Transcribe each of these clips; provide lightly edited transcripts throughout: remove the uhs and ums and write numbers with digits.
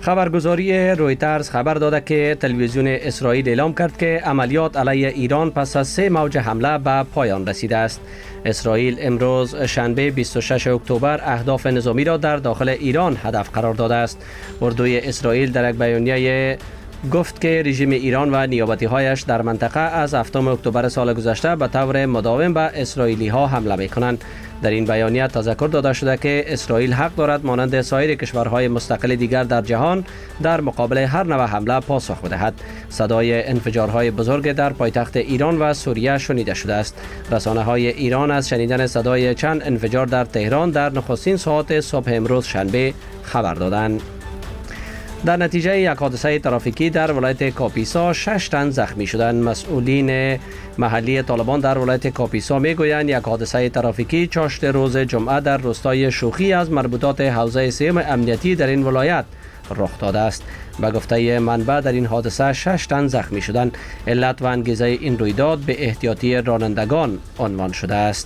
خبرگزاری رویترز خبر داده که تلویزیون اسرائیل اعلام کرد که عملیات علیه ایران پس از 3 موج حمله به پایان رسیده است. اسرائیل امروز شنبه 26 اکتبر اهداف نظامی را در داخل ایران هدف قرار داده است. اردوی اسرائیل در یک بیانیه گفت که رژیم ایران و نیابتی‌هایش در منطقه از 7 اکتبر سال گذشته به طور مداوم به اسرائیلی‌ها حمله می‌کنند. در این بیانیه تذکر داده شده که اسرائیل حق دارد مانند سایر کشورهای مستقل دیگر در جهان در مقابل هر نوع حمله پاسخ بدهد. صدای انفجارهای بزرگ در پایتخت ایران و سوریه شنیده شده است. رسانه‌های ایران از شنیدن صدای چند انفجار در تهران در نخستین ساعات صبح امروز شنبه خبر دادند. در نتیجه یک حادثه ترافیکی در ولایت کاپیسا 6 تن زخمی شدند. مسئولین محلی طالبان در ولایت کاپیسا میگویند یک حادثه ترافیکی چاشت روز جمعه در روستای شوخی از مربوطات حوزه سیم امنیتی در این ولایت رخ داده است. به گفته منبع در این حادثه 6 تن زخمی شدند. علت و انگیزه این رویداد به احتیاطی رانندگان عنوان شده است.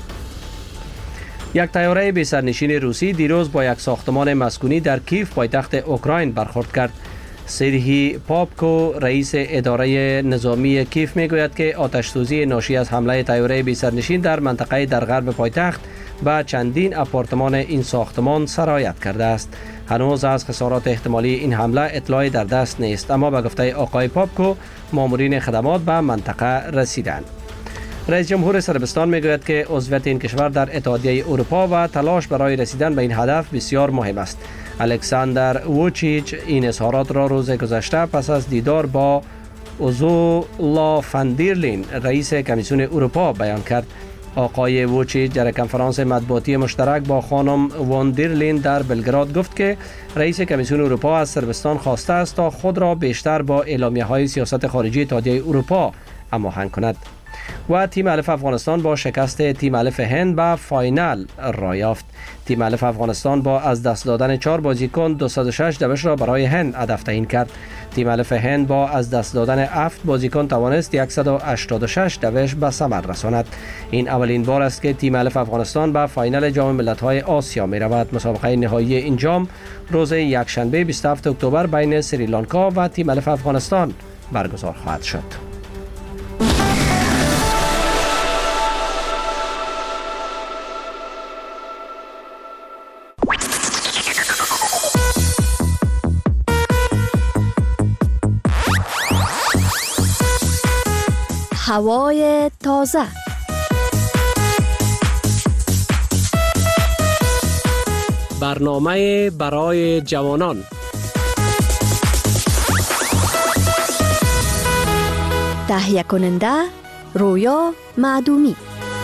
یک طیاره بی سرنشین روسی دیروز با یک ساختمان مسکونی در کیف پایتخت اوکراین برخورد کرد. سرهی پاپکو رئیس اداره نظامی کیف میگوید که آتش‌سوزی ناشی از حمله طیاره بی سرنشین در منطقه در غرب پایتخت به چندین آپارتمان این ساختمان سرایت کرده است. هنوز از خسارات احتمالی این حمله اطلاعی در دست نیست، اما به گفته آقای پاپکو مامورین خدمات به منطقه رسیدند. رئیس جمهور صربستان میگوید که عضویت این کشور در اتحادیه اروپا و تلاش برای رسیدن به این هدف بسیار مهم است. الکساندر ووچیچ این اظهارات را روز گذشته پس از دیدار با اوزولا فاندیرلین رئیس کمیسیون اروپا بیان کرد. آقای ووچیچ در کنفرانس مطبوعاتی مشترک با خانم واندیرلین در بلگراد گفت که رئیس کمیسیون اروپا از صربستان خواسته است تا خود را بیشتر با اعلامیه‌های سیاست خارجی اتحادیه اروپا هماهنگ کند. و تیم الف افغانستان با شکست تیم الف هند به فاینال را یافت. تیم الف افغانستان با از دست دادن 4 بازیکن 206 دوش را برای هند هدف تعیین کرد. تیم الف هند با از دست دادن 7 بازیکن توانست 186 دوش به ثمر رساند. این اولین بار است که تیم الف افغانستان به فاینال جام ملت‌های آسیا می رود. مسابقه نهایی این جام روز یکشنبه 27 اکتبر بین سریلانکا و تیم الف افغانستان برگزار خواهد شد. هوای تازه. برنامه برای جوانان. تهیه کننده رویا معدومی.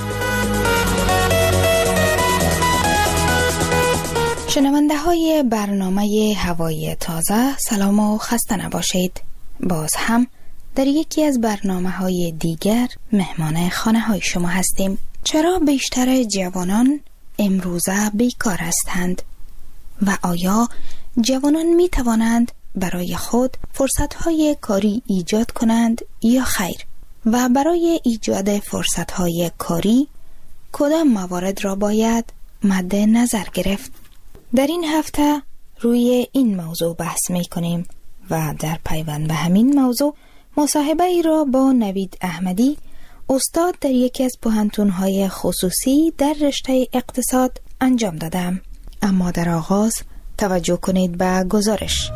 شنونده های برنامه هوای تازه سلام و خسته نباشید. باز هم در یکی از برنامه‌های دیگر مهمان خانه‌های شما هستیم. چرا بیشتر جوانان امروزه بیکار هستند و آیا جوانان می توانند برای خود فرصت‌های کاری ایجاد کنند یا خیر؟ و برای ایجاد فرصت‌های کاری کدام موارد را باید مد نظر گرفت؟ در این هفته روی این موضوع بحث می کنیم و در پیوند به همین موضوع مصاحبه ای را با نوید احمدی، استاد در یکی از پوهنتون‌های خصوصی در رشته اقتصاد انجام دادم. اما در آغاز توجه کنید به گزارش.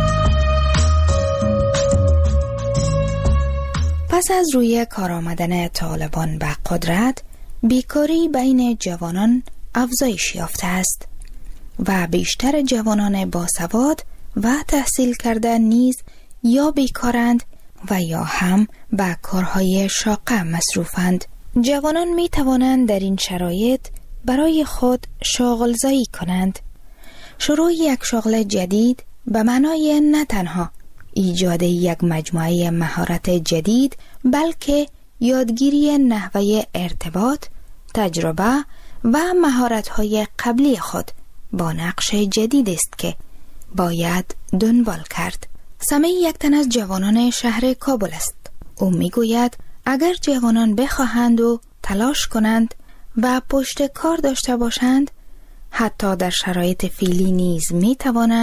پس از روی کار آمدن طالبان به قدرت، بیکاری بین جوانان افزایش یافته است و بیشتر جوانان باسواد و تحصیل کرده نیز یا بیکارند و یا هم به کارهای شاقه مصروفند. جوانان می توانند در این شرایط برای خود شاغل‌زایی کنند. شروع یک شغل جدید به معنای نه تنها ایجاد یک مجموعه مهارت جدید، بلکه یادگیری نحوه ارتباط، تجربه و مهارت‌های قبلی خود با نقش جدید است که باید دنبال کرد. سمی یک تن از جوانان شهر کابل است. او میگوید اگر جوانان بخواهند و تلاش کنند و پشت کار داشته باشند، حتی در شرایط فعلی نیز می توانند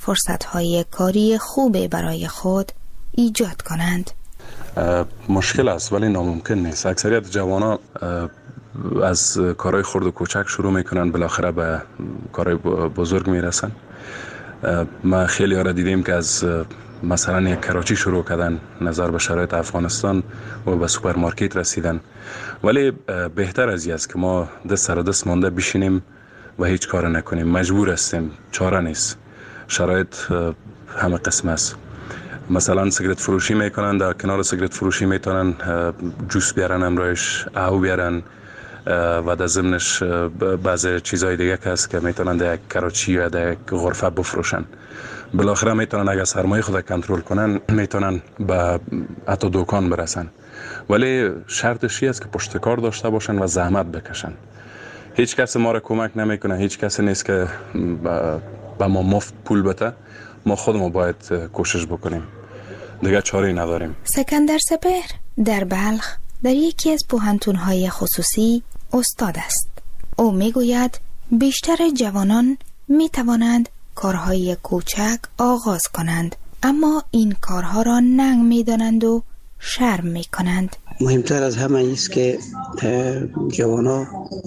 فرصت‌های کاری خوب برای خود ایجاد کنند. مشکل است ولی ناممکن نیست. اکثریت جوانان از کارهای خرد و کوچک شروع میکنن، بالاخره به کارهای بزرگ میرسن. ما خیلی ها را دیدیم که از مثلا یک کراچی شروع کردن، نظر به شرایط افغانستان و به سوپرمارکت رسیدن. ولی بهتر از این است که ما دست سر دست مانده بشینیم و هیچ کار نکنیم. مجبور هستیم، چاره نیست. شرایط همه قسم است. مثلا سیگرت فروشی میکنن، در کنار سیگرت فروشی میتونن جوس بیارن، امرایش او بیارن و در ضمنش بعضی چیزهای دیگه که هست که میتونن در یک کراچی یا در یک غرفه بفروشن. بالاخره میتونن اگر سرمایه خود کنترل کنن میتونن به حتی دکان برسن. ولی شرطش است که پشت کار داشته باشن و زحمت بکشن. هیچ کس ما را کمک نمیکنه، هیچ کس نیست که به ما مفت پول بده. ما خودمون باید کوشش بکنیم، دیگه چاره‌ای نداریم. سکندر سپهر در بلخ در یکی از پوهنتون‌های خصوصی استاد است. او میگوید بیشتر جوانان میتوانند کارهای کوچک آغاز کنند، اما این کارها را ننگ میدانند و شرم میکنند. مهمتر از همه است که جوانا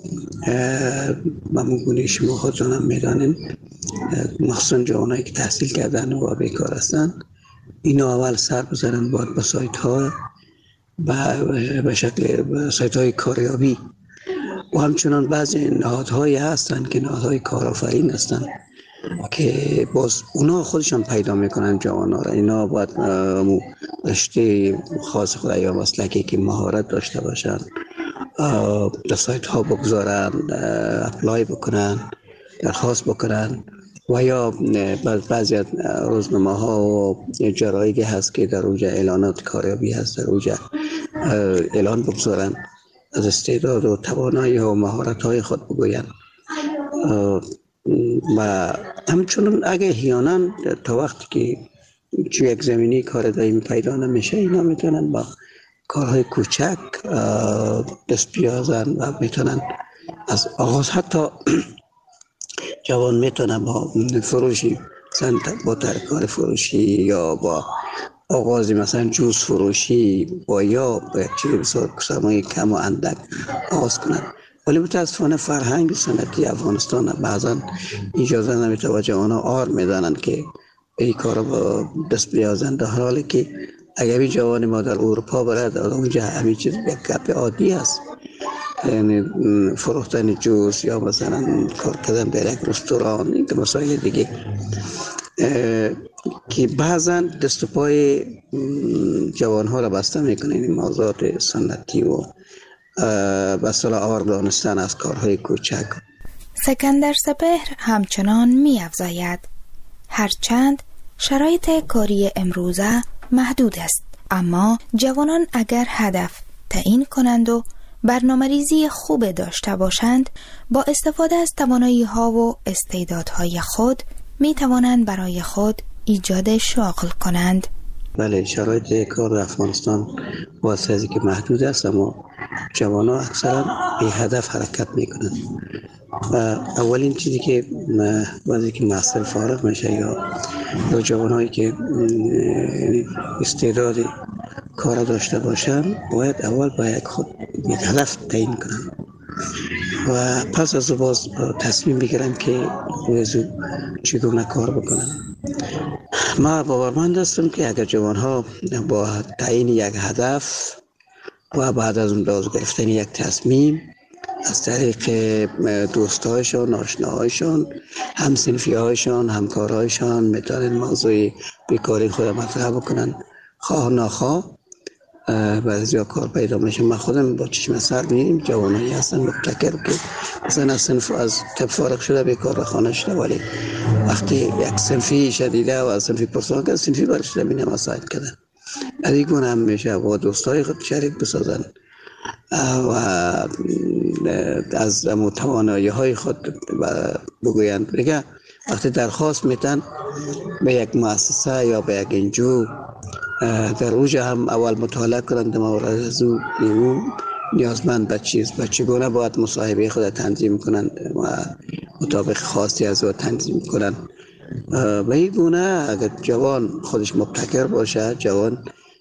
ممگونه شما خودتان هم مخصوصا جوانایی که تحصیل کردن و بیکار هستند، اینا اول سر بزنن باید به سایت ها به شکل سایت های کاریابی و همچنان بعضی نهادهایی هستن که نهادهای کارآفرین هستن که باز اونا خودشان پیدا میکنن جوانا را. اینا باید رشته خاص خود یا مسلکی که مهارت داشته باشن در سایت ها بگذارن، اپلای بکنن، درخواست بکنن و یا بعضی از روزنامه ها و جرایدی هست که در اونجا اعلانات کاریابی هست، در اونجا اعلان بگذارن، از استعداد و توانایی و مهارت های خود بگوین. و همچنان اگه احیانا تا وقتی که توی یک زمینی کار دائمی پیدا نمیشه، اینا میتونن با کارهای کوچک دست بیازن و میتونن از آغاز، حتی جوان میتونه با فروشی مثلا با ترکار فروشی یا با آغازی مثلا جوس فروشی با یا با یک چیز بسیار سرمایه کم و اندک آغاز کنند. ولی متاسفانه فرهنگ سنتی افغانستان بعضا اجازه نمیده و جوانا آر میدانن که این کار با دست بیازن، در حالی که اگر این جوان ما در اروپا برد اونجا همین چیز یک گپ عادی است، یعنی فروختن جوس یا مثلا کار کردن در یک رستوران، این که مسائل دیگه که بعضا دست و پای جوان ها را بسته میکنه. این موضوعات سنتی و بسیار آور دانستن از کارهای کوچک. سکندر سپهر همچنان می افزاید هرچند شرایط کاری امروزه محدود است، اما جوانان اگر هدف تعیین کنند و برنامه‌ریزی خوب داشته باشند، با استفاده از توانایی ها و استعدادهای خود می توانند برای خود ایجاد شغل کنند. بله، شرایط کار در افغانستان واسه ازی که محدود است، اما جوانان اکثرا به هدف حرکت میکنند. و اولین چیزی که وقتی که محصل فارغ میشه یا جوانایی که استعداد کار داشته باشن، باید اول باید خود یک هدف تعیین کنن و پس از باز تصمیم بگیرن که چگونه کار بکنن. ما باورمند هستم که اگر جوانها با تعیین یک هدف و بعد از اون باز گرفتن یک تصمیم از طریق دوستایشان، آشناهایشان، همسنفیهایشان، همکارهایشان میتونن موضوع بیکاری خود مطرح بکنن، خواه ناخواه بعضی کار پیدا میشه. من خودم با چشم سر میبینیم جوانایی هستن مبتکر که مثلا از صنف از طب فارغ شده بیکار خانه شده، ولی وقتی یک صنفی شدیده و از صنفی پرسان کرد، صنفی برشده می نماساید کردن. از این گونه هم میشه با دوستای خود شریک بسازن و از توانایی های خود بگویند. دیگه وقتی درخواست میتن به یک مؤسسه یا به یک انجو، در اوجه هم اول مطالعه کنند مورد از او نیازمند به چیز، به چگونه باید مصاحبه خود تنظیم کنند و مطابق خواستی از او تنظیم کنند به این گونه اگر جوان خودش مبتکر باشه، جوان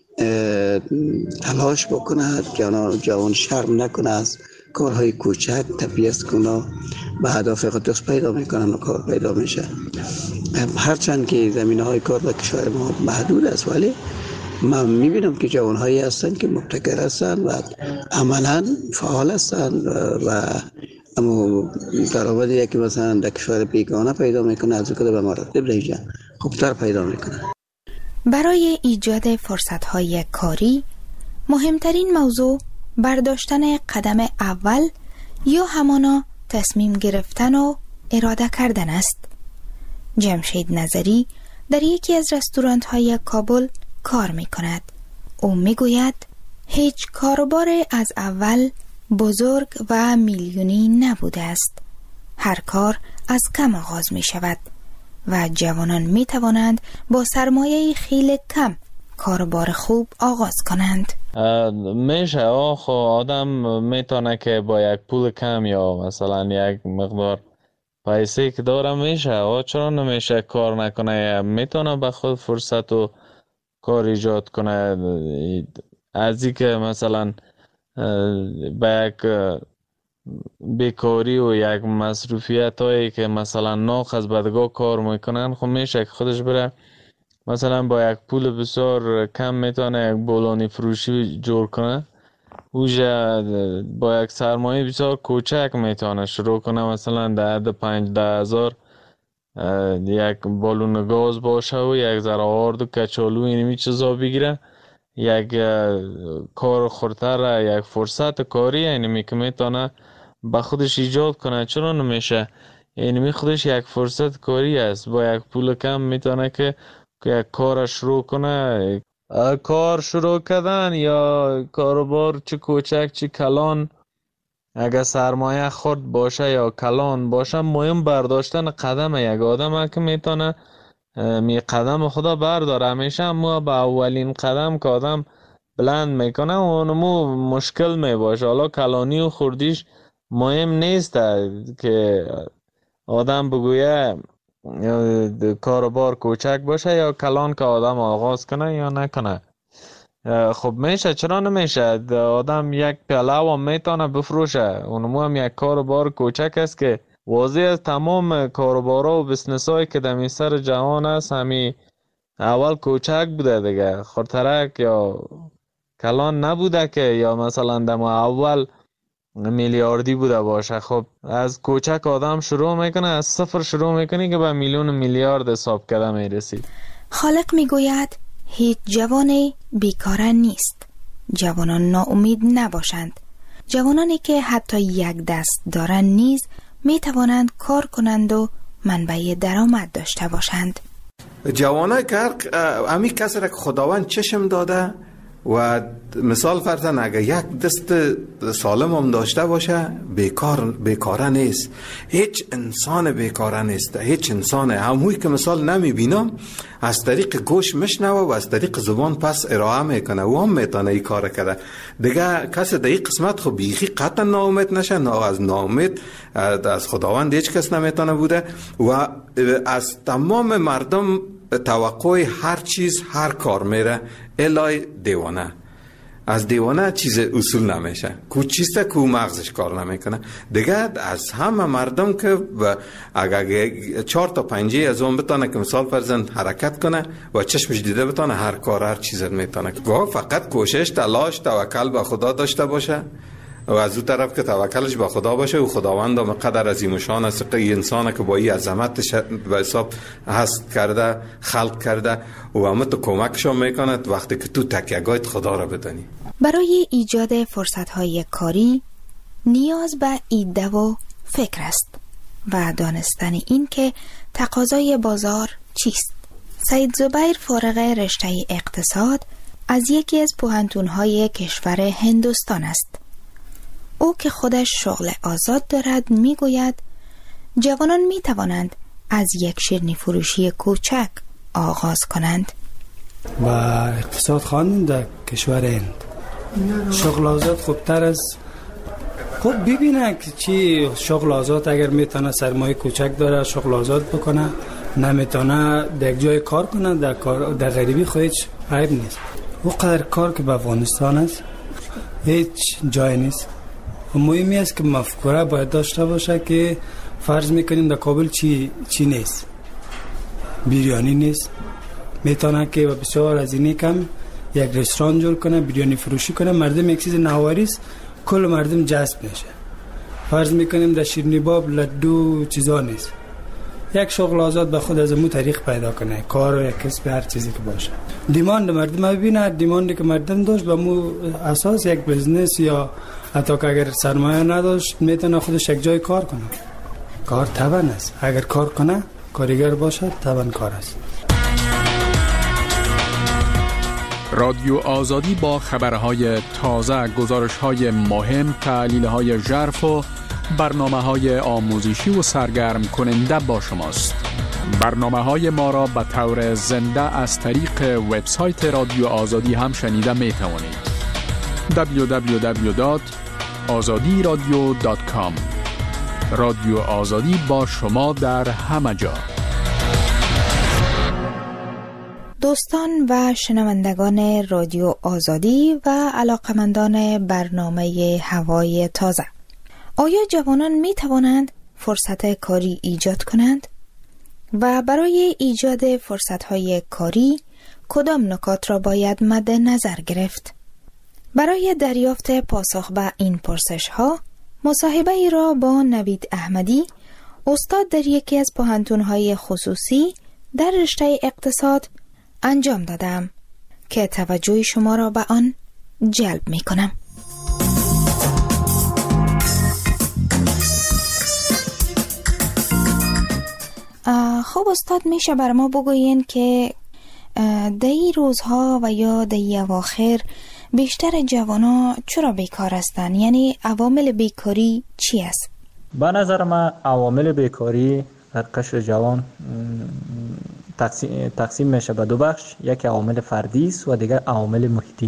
تلاش بکنه، جوان شرم نکنه از کارهای کوچک، تبعیض کنه، به هدف خود دست پیدا میکنن و کار پیدا میشه. هرچند که زمینه های کار در کشور ما محدود است، ولی من میبینم که جوان هایی هستن که مبتکر هستن و عملا فعال هستن و اما درآمدی که مثلا در کشور بیگانه پیدا میکنه از کده به مراتب دیگه خوبتر پیدا میکنه. برای ایجاد فرصت‌های کاری مهمترین موضوع برداشتن قدم اول یا همانا تصمیم گرفتن و اراده کردن است. جمشید نظری در یکی از رستوران‌های کابل کار می‌کند. او می‌گوید هیچ کاروبار از اول بزرگ و میلیونی نبوده است. هر کار از کم آغاز می‌شود و جوانان می‌توانند با سرمایه خیلی کم کاروبار خوب آغاز کنند. میشه آدم میتونه که با یک پول کم یا مثلا یک مقدار پیسه که داره میشه چرا نمیشه کار نکنه؟ میتونه به خود فرصت و کار ایجاد کنه. از این که مثلا به یک بیکاری و یک مصروفیت هایی که مثلا ناخذ بدگاه کار میکنن، خب میشه که خودش بره مثلا با یک پول بسیار کم میتونه یک بولانی فروشی جور کنه. اوجا با یک سرمایه بسیار کوچک میتونه شروع کنه، مثلا در 5,000 یک بالون گاز باشه و یک ذره آرد و کچالو اینمی چیزا بگیره، یک کار خورتر، یک فرصت کاری اینمی که میتونه با خودش ایجاد کنه. چرا نمیشه؟ اینمی خودش یک فرصت کاری است. با یک پول کم میتونه که یک کار شروع کنه. کار شروع کردن یا کاروبار چه کوچک چه کلان، اگر سرمایه خرد باشه یا کلان باشه، مهم برداشتن قدم یک آدم که میتونه می قدم خدا برداره. همیشه ما با اولین قدم که آدم بلند میکنه اونمو مشکل میباشه. حالا کلانی و خردیش مهم نیست که آدم بگویه کاروبار کوچک باشه یا کلان که آدم آغاز کنه یا نکنه. خب میشه، چرا نمیشه؟ آدم یک پیاله هم میتونه بفروشه. اونمو هم یک کاروبار کوچک است که واضح از تمام کاروبارا و بسنس هایی که در سر جهان است همی اول کوچک بوده دیگه، خردترک یا کلان نبوده که یا مثلا در اول میلیاردی بوده باشه. خب از کوچک آدم شروع میکنه، از صفر شروع میکنه که به میلیون میلیارد حساب کرده میرسی. خالق میگوید هیچ جوانی بیکاره نیست. جوانان ناامید نباشند. جوانانی که حتی یک دست دارند نیز میتوانند کار کنند و منبع درآمد داشته باشند. جوانای که امی کسی را که خداوند چشم داده و مثال فرضاً اگر یک دست سالم هم داشته باشه بیکاره نیست. هیچ انسان بیکاره نیست. هیچ انسان هموی که مثال نمیبینم از طریق گوش میشنوه و از طریق زبان پس ارائه میکنه و هم میتونه این کار کرده دیگه. کسی در این قسمت خب بیخی قطعا ناامید نشه. از ناامید از خداوند هیچ کس نمیتونه بوده و از تمام مردم توقع هر چیز هر کار میره الای دیوانه. از دیوانه چیز اصول نمیشه. کو چیسته کو مغزش کار نمیکنه دیگه. از همه مردم که اگر 4 تا 5 از اون بتونه که مثال فرزند حرکت کنه و چشمش دیده بتونه هر کار هر چیز میتونه. فقط کوشش تلاش توکل به خدا داشته باشه و از اون طرف که توکلش به خدا باشه و خداوند هم قدر عظیم و شان است که انسان که با این عظمتش به حساب هست کرده خلق کرده و همه تو کمکش میکنه وقتی که تو تکیه‌گاهت خدا را بدانی. برای ایجاد فرصت‌های کاری نیاز به ایده و فکر است و دانستن این که تقاضای بازار چیست. سید زبیر فارغ رشته اقتصاد از یکی از پوهنتون‌های کشور هندوستان است. او که خودش شغل آزاد دارد میگوید جوانان میتوانند از یک شیرینی فروشی کوچک آغاز کنند. و اقتصاد خواندن در کشور هند شغل آزاد خوبتر از خب ببینه که چی شغل آزاد اگر میتونه سرمایه کوچک داره شغل آزاد بکنه نمیتونه در جای کار کنه، در غریبی خودش عیب نیست. او قدر کار که به افغانستان است هیچ جای نیست. مهمی است که مفکوره باید داشته باشه که فرض میکنیم در کابل چی نیست، بیریانی نیست، میتونه که بسیار از اینی کم یک رستوران جور کنه، بیریانی فروشی کنه، مردم یک چیز نوآوریست، کل مردم جذب میشه. فرض میکنیم در شیرینی باب لدو چیزا نیست، یک شغل آزاد به خود از امو طریق پیدا کنه، کار و یک کسب هر چیزی که باشه. دیماند مردم ببینه، دیماندی که مردم داشت به مو اساس یک بزنس یا حتی که اگر سرمایه نداشت میتونه خودش یک جای کار کنه. کار توان است، اگر کار کنه کارگر باشد توان کار است. رادیو آزادی با خبرهای تازه، گزارش‌های مهم، تحلیل‌های ژرف و برنامه‌های آموزشی و سرگرم کننده با شماست. برنامه‌های ما را به طور زنده از طریق وبسایت رادیو آزادی هم شنیده می‌توانید. www.azadiradio.com. رادیو آزادی با شما در همه جا. دوستان و شنوندگان رادیو آزادی و علاقمندان برنامه هوای تازه، آیا جوانان می توانند فرصت کاری ایجاد کنند؟ و برای ایجاد فرصت‌های کاری کدام نکات را باید مد نظر گرفت؟ برای دریافت پاسخ به این پرسش‌ها مصاحبه ای را با نوید احمدی، استاد در یکی از پوهنتون‌های خصوصی در رشته اقتصاد انجام دادم که توجه شما را به آن جلب می کنم. خب استاد، میشه بر ما بگوین که در این روزها و یا در این اواخر بیشتر جوانا چرا بیکار هستند؟ یعنی عوامل بیکاری چی است؟ به نظر من عوامل بیکاری در قشر جوان تقسیم میشه به دو بخش، یک عوامل فردی است و دیگر عوامل محیطی.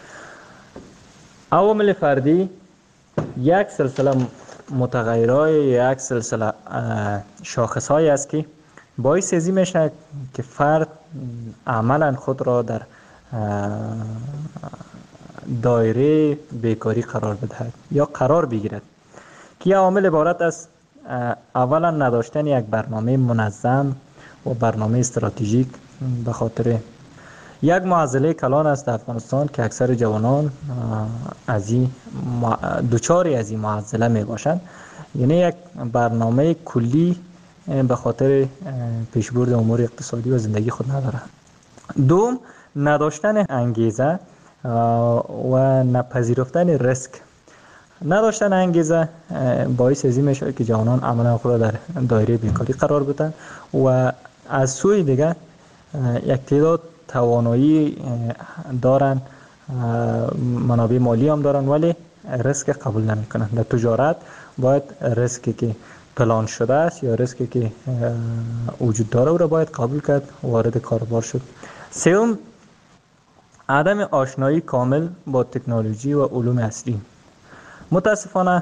عوامل فردی یک سلسله متغیرهای، یک سلسله شاخصهایی است که باعث ازی میشه که فرد عملا خود را در دایره بیکاری قرار بدهد یا قرار بگیرد، که عوامل عبارت است: اولا نداشتن یک برنامه منظم و برنامه استراتژیک، به خاطر یک معضله کلان است در افغانستان که اکثر جوانان دوچاری از این معضله می باشند، یعنی یک برنامه کلی به خاطر پیشبرد امور اقتصادی و زندگی خود ندارند. دوم، نداشتن انگیزه و نپذیرفتن ریسک. نداشتن انگیزه باعث ازی میشه که جوانان عملا خود در دایره بیکاری قرار بدن و از سوی دیگه یک تعداد توانایی دارن، منابع مالی هم دارن، ولی ریسک قبول نمیکنن. در تجارت باید ریسکی که پلان شده است یا ریسکی که وجود داره او را باید قبول کرد، وارد کاروبار شد. سوم، عدم آشنایی کامل با تکنولوژی و علوم عصری. متاسفانه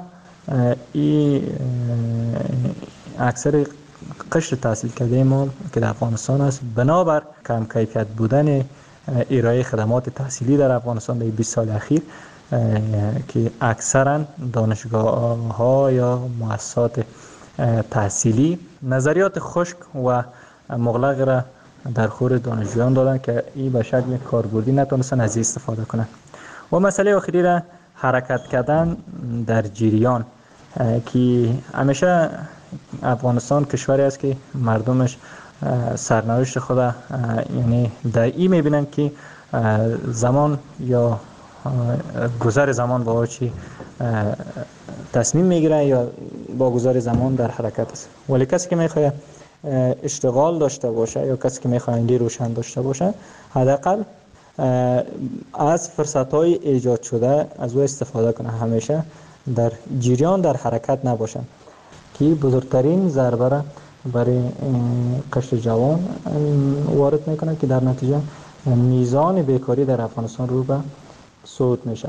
اکثر قشر تحصیل کرده ما که در افغانستان است، بنابر کم کیفیت بودن ارائه خدمات تحصیلی در افغانستان در 20 سال اخیر که اکثرا دانشگاه ها یا مؤسسات تحصیلی نظریات خشک و مغلق را در خور دانشجویان دادن که این به شکل کاربردی نتونستن از این استفاده کنن. و مسئله آخری را حرکت کردن در جریان، که همیشه افغانستان کشوری است که مردمش سرنوشت خود یعنی در این میبینن که زمان یا گذر زمان با چی تصمیم میگیره یا با گذر زمان در حرکت است. ولی کسی که میخواد اشتغال داشته باشه یا کسی که میخواد ایندی روشن داشته باشه، حداقل از فرصت‌های ایجاد شده از او استفاده کنه، همیشه در جریان در حرکت نباشن، که بزرگترین ضربه را برای قشر جوان وارد میکنه که در نتیجه میزان بیکاری در افغانستان رو به صعود میشه.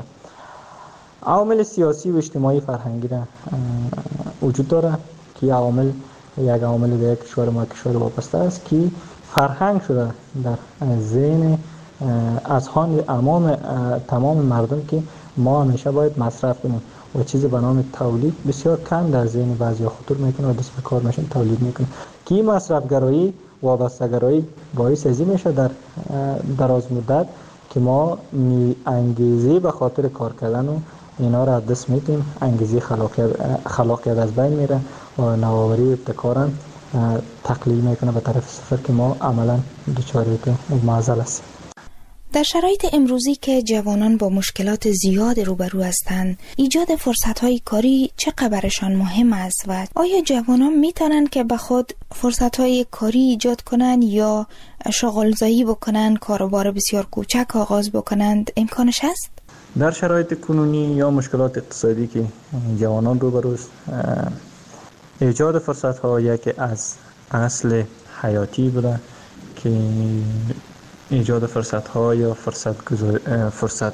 عوامل سیاسی و اجتماعی فرهنگی را وجود داره که عوامل یک عامل دیگر کشور ما کشور وابسته است که فرهنگ شده در ذهن اذهان تمام مردم که ما همیشه باید مصرف کنیم و چیزی به نام تولید بسیار کم در ذهن بعضیا خطور میکنه و دست به کار میشن تولید میکنه که این مصرفگرایی وابسته‌گرایی باعث ازی میشه در دراز مدت که ما انگیزه به خاطر کار کردن و اینا را دست میدیم، انگیزه خلاقیت از بین میره و نوآوری ابتکار تقلیل میکنه به طرف صفر که ما عملا دچار معضل است. در شرایط امروزی که جوانان با مشکلات زیاد روبرو هستند، ایجاد فرصت‌های کاری چقدر برشان مهم است و آیا جوانان میتونن که به خود فرصت‌های کاری ایجاد کنند یا شغل‌زایی بکنند، کاروبار بسیار کوچک آغاز بکنند؟ امکانش هست؟ در شرایط کنونی یا مشکلات اقتصادی که جوانان روبرو است، ایجاد فرصت‌ها یکی از اصل حیاتی بوده که ایجاد فرصت‌ها یا فرصت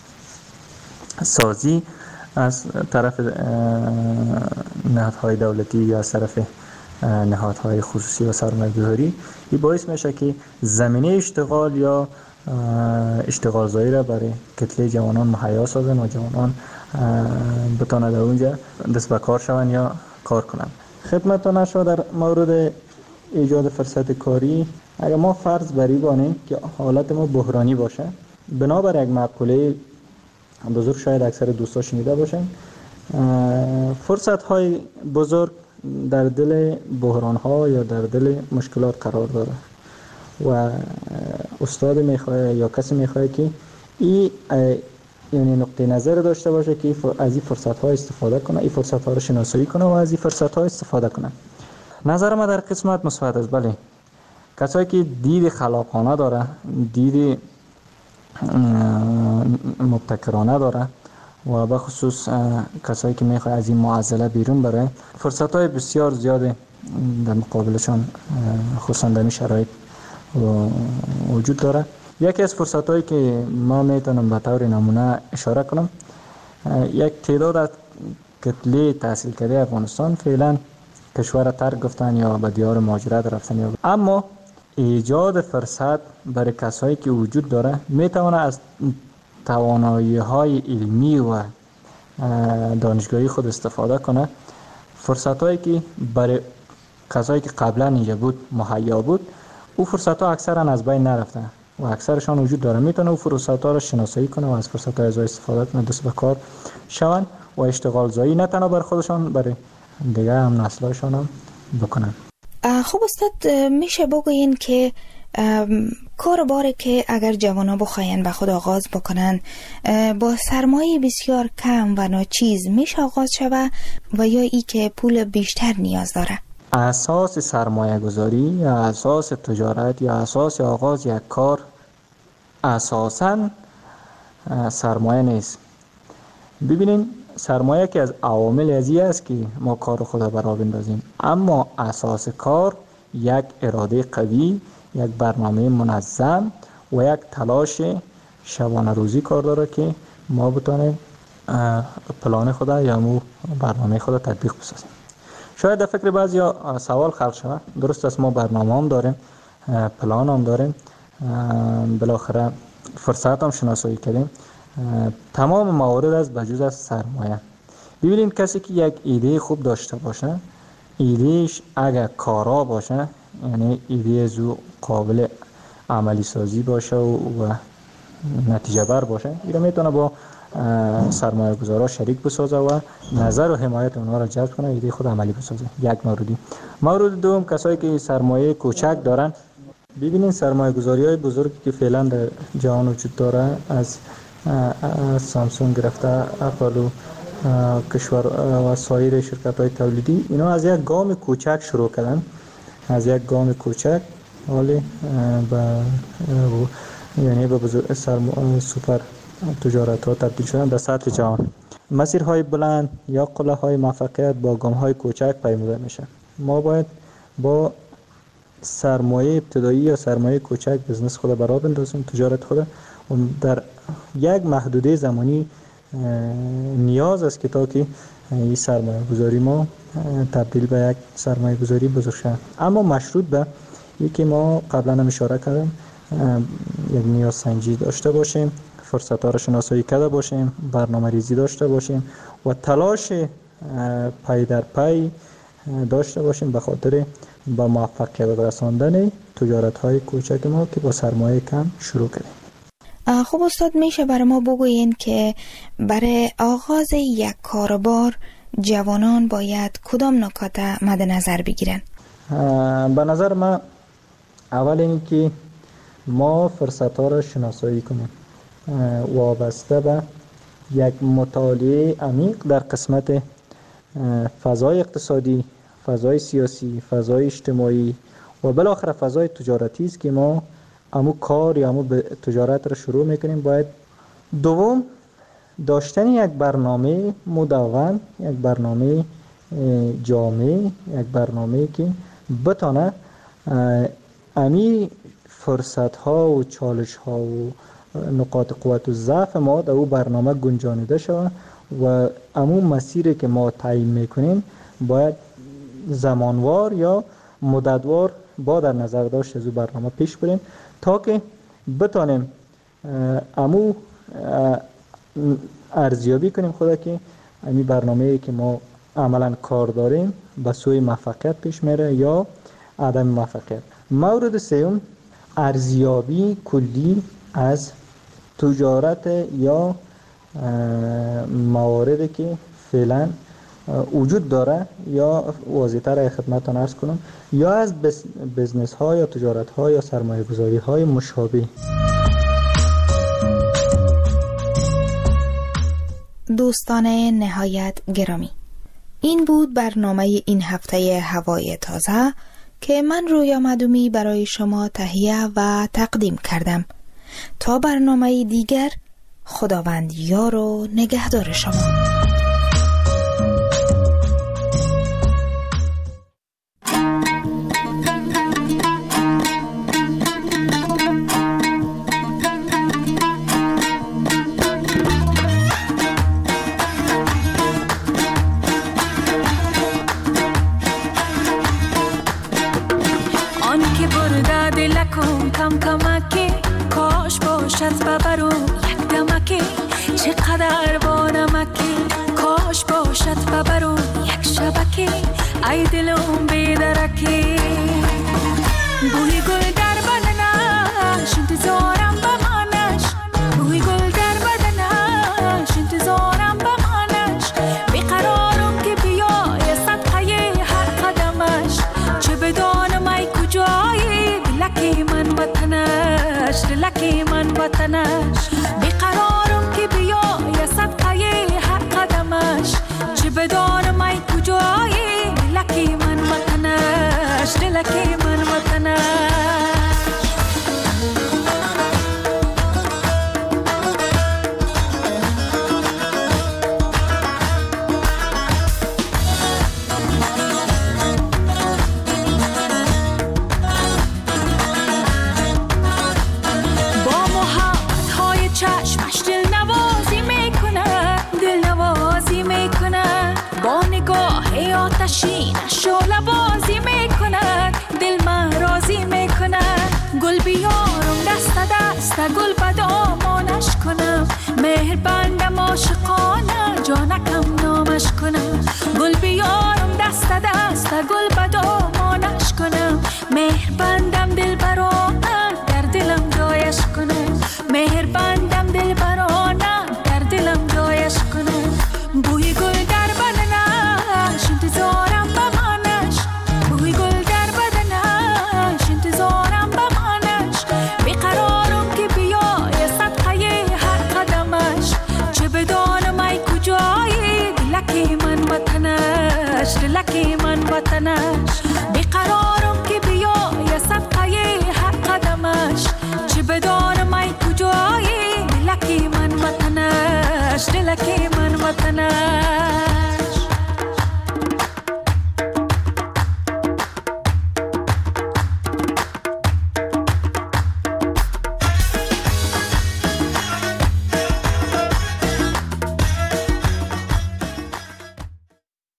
سازی از طرف نهادهای دولتی یا از طرف نهادهای خصوصی و سرمایه‌گذاری این باعث میشه که زمینه اشتغال یا اشتغال زایی را برای کتله جوانان مهیا سازن و جوانان بتوانند در اونجا دست به کار شوند یا کار کنند. خدمتتان شد در مورد ایجاد فرصت کاری، اگر ما فرض بری بانیم که حالت ما بحرانی باشه، بنابر یک مقوله بزرگ شاید اکثر دوستا شنیده باشن، فرصت های بزرگ در دل بحران ها یا در دل مشکلات قرار داره و استاد میخواه یا کسی میخواه که این یعنی نقطه نظر داشته باشه که از این فرصت ها استفاده کنه، این فرصت ها رو شناسایی کنه و از این فرصت ها استفاده کنه. نظر ما در قسمت مثبت است. بله، کسایی که دید خلاقانه داره، دید مبتکرانه داره و به خصوص کسایی که میخواد از این معضله بیرون بره، فرصت‌های بسیار زیاد در مقابلشان خصوصا در این شرایط وجود داره. یکی از فرصت‌هایی که ما میتونم به طور نمونه اشاره کنم، یک تعداد از کتله تحصیل کرده افغانستان فعلا کشور ترک گفتن یا به دیار مهاجرت رفتن، اما ایجاد فرصت برای کسایی که وجود داره میتونه از توانایی‌های علمی و دانشگاهی خود استفاده کنه. فرصت‌هایی که برای کسایی که قبلا اینجا بود مهیا بود، او فرصت‌ها اکثرا از بین نرفته و اکثرشان وجود داره. میتونه او فرصت‌ها رو شناسایی کنه و از فرصت‌های از استفاده کنه، دست به کار شون و اشتغال زایی نه تنها بر خودشان، برای دیگه هم نسل‌هاشان هم بکنن. خب استاد، میشه بگوین که کاروباری که اگر جوانا بخواین به خود آغاز بکنن با سرمایه بسیار کم و ناچیز میشه آغاز شود و یا ای که پول بیشتر نیاز داره؟ اساس سرمایه گذاری یا اساس تجارت یا اساس آغاز یک کار اساساً سرمایه نیست. ببینین، سرمایه که از عوامل ازی است که ما کار خود برا بندازیم، اما اساس کار یک اراده قوی، یک برنامه منظم و یک تلاش شبانه روزی کار داره که ما بتونیم پلان خود یا مو برنامه خود تطبیق بسازیم. شاید در فکر بعضیا سوال خلق شود، درست است ما برنامه هم داریم، پلان هم داریم، بالاخره فرصت هم شناسایی کردیم، تمام موارد از بجز از سرمایه. ببینید، کسی که یک ایده خوب داشته باشه، ایدهش اگر کارا باشه، یعنی ایده از او قابل عملی سازی باشه و نتیجه بر باشه، اینا میتونه با سرمایه گذارا شریک بسازه و نظر و حمایت اونها را جلب کنه، ایده خود عملی بسازه. یک موردی. مورد دوم، کسایی که سرمایه کوچک دارن، ببینید سرمایه گذاری های بزرگی که فعلا در جهان وجود داره، از سامسونگ گرفته اپل و کشور و سایر شرکت های تولیدی، اینا از یک گام کوچک شروع کردن، از یک گام کوچک حالی یعنی به بزرگ سوپر تجارت ها تبدیل شدن در سطح جهان. مسیرهای بلند یا قله های موفقیت با گام های کوچک پیموده میشه. ما باید با سرمایه ابتدایی یا سرمایه کوچک بزنس خود برا بندازیم، تجارت خود، و در یک محدوده زمانی نیاز است که تا که این سرمایه گذاری ما تبدیل به یک سرمایه گذاری بزرگ شد. اما مشروط به یکی ما قبلا هم اشاره کردم یک نیاز سنجی داشته باشیم، فرصت ها را شناسایی کرده باشیم، برنامه ریزی داشته باشیم و تلاش پای در پای داشته باشیم به خاطر با موفقیت رساندن تجارت های کوچک ما که با سرمایه کم شروع کردیم. خب استاد میشه برای ما بگویین که برای آغاز یک کاروبار جوانان باید کدام نکات مد نظر بگیرن؟ به نظر من اول اینکه ما فرصت ها را شناسایی کنیم وابسته به یک مطالعه عمیق در قسمت فضای اقتصادی، فضای سیاسی، فضای اجتماعی و بالاخره فضای تجارتی است که ما امو کار یا امو تجارت را شروع میکنیم. باید دوم داشتن یک برنامه مدون، یک برنامه جامع، یک برنامه که بتانه امی فرصت ها و چالش ها و نقاط قوت و ضعف ما در او برنامه گنجانیده شود و امو مسیری که ما تعیین میکنیم باید زمانوار یا مدتوار با در نظر داشت از او برنامه پیش بریم تا که بتانیم امو ارزیابی کنیم خدا که امی برنامه‌ای که ما عملا کار داریم به سوی موفقیت پیش میره یا عدم موفقیت. مورد سوم ارزیابی کلی از تجارت یا مواردی که فعلا وجود داره یا واضح‌تر خدمتتان عرض کنم یا از بزنس ها یا تجارت ها یا سرمایه گذاری های مشابه. دوستان نهایت گرامی، این بود برنامه این هفته هوای تازه که من رویا معدومی برای شما تهیه و تقدیم کردم. تا برنامه دیگر، خداوند یار و نگهدار شما. ببرو یک دمکی چقدر با نمکی، کاش باشد ببرو یک شبکی، ای دلم بیدرکی. بوی گل در بدنش انتظارم بمانش، بوی گل در بدنش انتظارم بمانش، بیقرارم که بیای صدقه هر قدمش، چه بدانم ای کجایی دلکی من وطنش، دلکی من وطنش، بیقرارم که بیای صدقه هر قدمش، چه بدانم ای کجایی دلکی من وطنش، دلکی من وطنش. شعله بازی میکند، دل من راضی میکند، گل بیارم دست دست گل به دامانش کنم، مهربانم عاشقانه جانکم نامش کنم، گل بیارم دست دست گل به دامانش کنم، مهربانم دلبرانه در دلم جایش کنم، مهربانم دلبرانه در دلم جایش کنم. بوی گل در بدنش انتظارم بمانش، بوی گل در بدنش انتظارم بمانش، بیقرارم که بیای صدقه هر قدمش، چه بدانم ای کجایی دلکی من وطنش، دلکی من وطنش، بیقرارم که بیای صدقه هر قدمش، چه بدانم ای کجایی دلکی من وطنش، دلکی من وطنش.